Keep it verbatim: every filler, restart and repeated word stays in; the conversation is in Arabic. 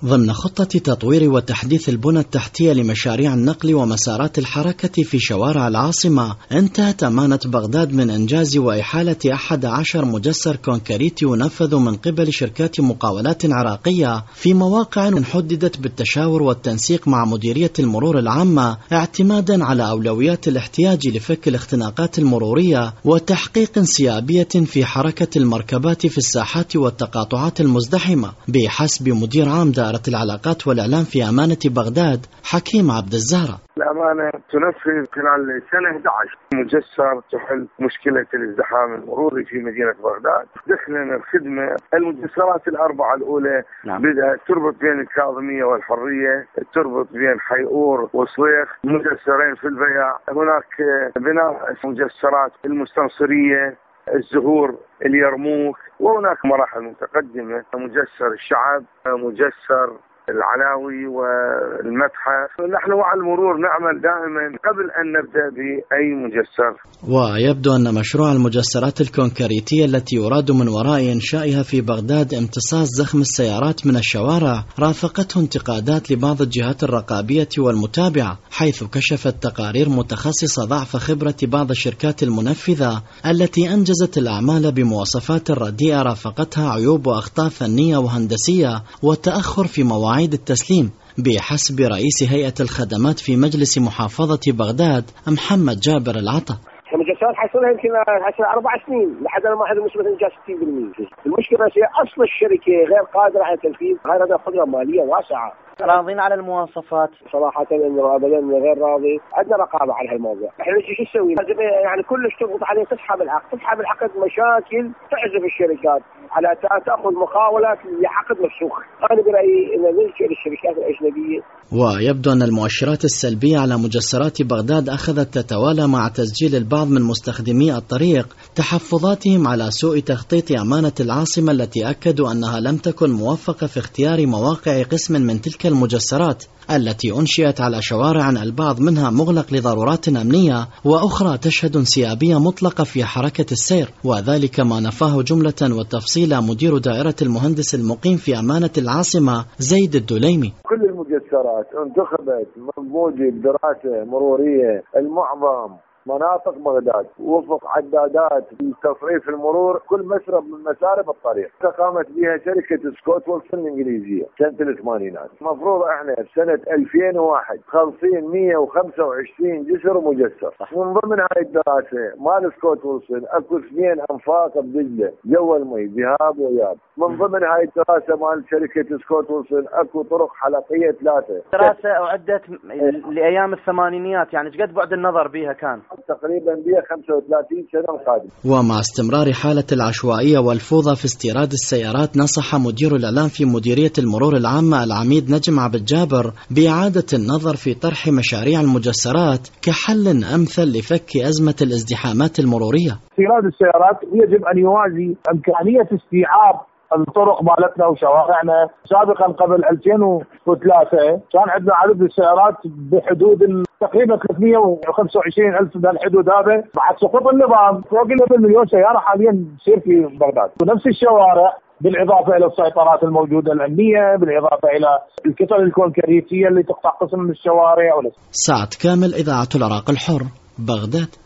ضمن خطة تطوير وتحديث البنى التحتية لمشاريع النقل ومسارات الحركة في شوارع العاصمة، انتهت أمانة بغداد من إنجاز وإحالة أحد عشر مجسر كونكريتي ينفذ من قبل شركات مقاولات عراقية في مواقع حددت بالتشاور والتنسيق مع مديرية المرور العامة، اعتمادا على أولويات الاحتياج لفك الاختناقات المرورية وتحقيق انسيابية في حركة المركبات في الساحات والتقاطعات المزدحمة، بحسب مدير عام دائرة العلاقات والإعلام في أمانة بغداد حكيم عبد الزهرة. الأمانة تنفذ خلال سنة أحد عشر مجسر تحل مشكلة الازدحام المروري في مدينة بغداد. دخلا الخدمة المجسرات الأربعة الأولى نعم. بدأت تربط بين الكاظمية والحرية، تربط بين حيئور وصويخ، مجسرين في البيع. هناك بناء مجسرات المستنصرية، الزهور، اليرموك، وهناك مراحل متقدمة، مجسر الشعب، مجسر العلاوي والمتحف. نحن مع المرور نعمل دائما قبل أن نبدأ بأي مجسر. ويبدو أن مشروع المجسرات الكونكريتية التي يراد من وراء إنشائها في بغداد امتصاص زخم السيارات من الشوارع رافقته انتقادات لبعض الجهات الرقابية والمتابعة، حيث كشفت تقارير متخصصة ضعف خبرة بعض الشركات المنفذة التي أنجزت الأعمال بمواصفات رديئة رافقتها عيوب وأخطاء فنية وهندسية وتأخر في مواعيد عيد التسليم، بحسب رئيس هيئة الخدمات في مجلس محافظة بغداد محمد جابر العطا. المجسرات حصلها يمكن حصلها أربع سنين لحد ما هذا نسبة إنجاز ستين بالمئة. المشكلة هي أصل الشركة غير قادرة على تنفيذ، غير عندها قدرة مالية واسعة. راضين على المواصفات؟ صراحة إنه أبدا غير راضي، عندنا رقابة على هالموضوع. إحنا نجي شو نسوي؟ لازم يعني كلش تضغط عليه تسحب العقد، تسحب العقد مشاكل تعزف الشركات على تأخذ مقاولات لعقد مفسوخ. أنا برأيي إن نلجأ للشركات الأجنبية. ويبدو أن المؤشرات السلبية على مجسرات بغداد أخذت تتوالى مع تسجيل البعض من مستخدمي الطريق تحفظاتهم على سوء تخطيط أمانة العاصمة، التي أكدوا أنها لم تكن موفقة في اختيار مواقع قسم من تلك المجسرات التي أنشئت على شوارع البعض منها مغلق لضرورات أمنية وأخرى تشهد انسيابية مطلقة في حركة السير، وذلك ما نفاه جملة وتفصيلا مدير دائرة المهندس المقيم في أمانة العاصمة زيد الدليمي. كل المجسرات انتخبت من موجب دراسة مرورية المعظم مناطق بغداد وفق عدادات تصريف المرور كل مسرب من مسارب الطريق. قامت بها شركة سكوت ويلسون الإنجليزية سنة الثمانينات. مفروض احنا بسنة ألفين وواحد خالصين مئة وخمسة وعشرين جسر مجسر. من ضمن هاي الدراسة مال سكوت ويلسون اكو اثنين انفاق بدجلة جوا المي ذهاب وإياب. من ضمن هاي الدراسة مال شركة سكوت ويلسون اكو طرق حلقية ثلاثة. دراسة أعدت لأيام الثمانينيات، يعني قد بعد النظر بها كان تقريبا بها خمسة وثلاثين سنة القادمة. ومع استمرار حالة العشوائية والفوضى في استيراد السيارات، نصح مدير الإعلام في مديرية المرور العامة العميد نجم عبد الجابر بإعادة النظر في طرح مشاريع المجسرات كحل أمثل لفك أزمة الازدحامات المرورية. استيراد السيارات يجب أن يوازي إمكانية استيعاب الطرق مالتنا وشوارعنا. سابقا قبل ألفين وثلاثة كان عندنا عدد السيارات بحدود تقريبا ثلاثمئة وخمسة وعشرين ألف بهالحدود هذا. بعد سقوط النظام فوق المليون سيارة حاليا تصير في بغداد، ونفس الشوارع بالإضافة إلى السيطرات الموجودة الأمنية، بالإضافة إلى الكتل الكونكريتية اللي تقطع قسم من الشوارع. سعد كامل، إذاعة العراق الحر، بغداد.